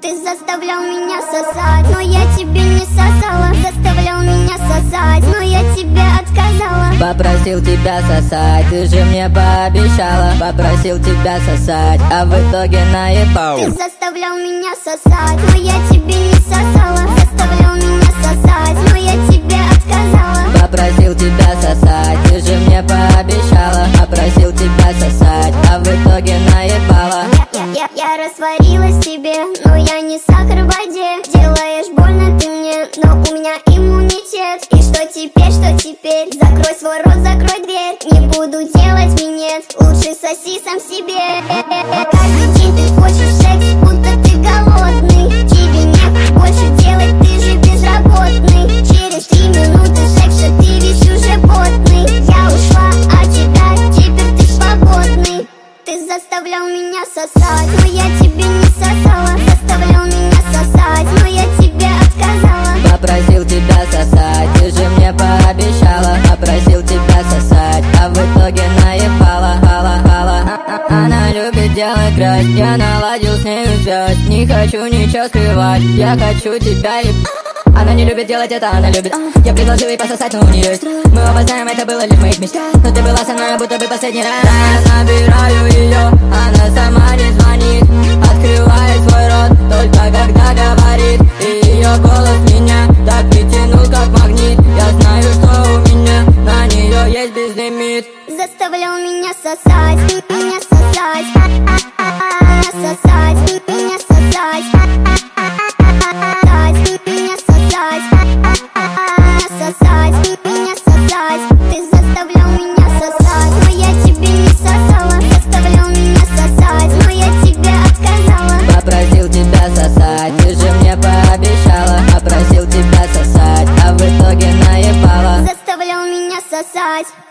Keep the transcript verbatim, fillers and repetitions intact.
Ты заставлял меня сосать, но я тебе не сосала. Заставлял меня сосать, но я тебе отказала. Попросил тебя сосать, ты же мне пообещала. Попросил тебя сосать, а в итоге наебал. Ты заставлял меня сосать, но я тебе не сосала. Заставлял меня сосать, но я тебе отказала. Попросил тебя сосать, ты же мне пообещала. Попросил тебя сосать, а в итоге наебала. Я, я, я растворилась в тебе, но я не сахар в воде. Делаешь больно ты мне, но у меня иммунитет. И что теперь, что теперь? Закрой свой рот, закрой дверь. Не буду делать минет, лучше соси сам себе. Каждый день ты хочешь секс, будто ты голодный. Тебе нехуй больше делать, ты же безработный. Через три минуты секса ты весь уже потный. Я ушла от тебя, теперь ты свободный. Ты заставлял меня сосать, но я тебе не сосала. Заставлял меня сосать, но я тебе отказала. Попросил тебя сосать, ты же мне пообещала. Попросил тебя сосать, а в итоге наебала. Хала, хала. Она любит делать грязь, я наладил с нею связь. Не хочу ничего скрывать, я хочу тебя ебать. Она не любит делать это, она любит. Я предложил ей пососать, но у нее есть. Мы оба знаем, это было лишь в моих мечтах. Но ты была со мной, будто бы последний раз. Я набираю ее, она сама не звонит. Открывает свой рот, только когда говорит. И ее голос меня так притянул, как магнит. Я знаю, что у меня на нее есть безлимит. Заставлял меня сосать, меня сосать, меня сосать, меня сосать, меня сосать, меня сосать, меня сосать. Ты заставлял меня сосать, но я тебе не сосала. Заставлял меня сосать, но я тебе отказала. Попросил тебя сосать, ты же мне пообещала. Попросил тебя сосать, а в итоге наебала. Заставлял меня сосать.